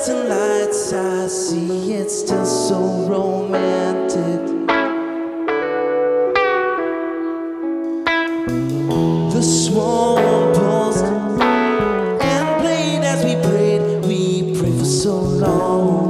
colors and lights I see, it's still so romantic. The swan paused and played as we prayed. We prayed for so long.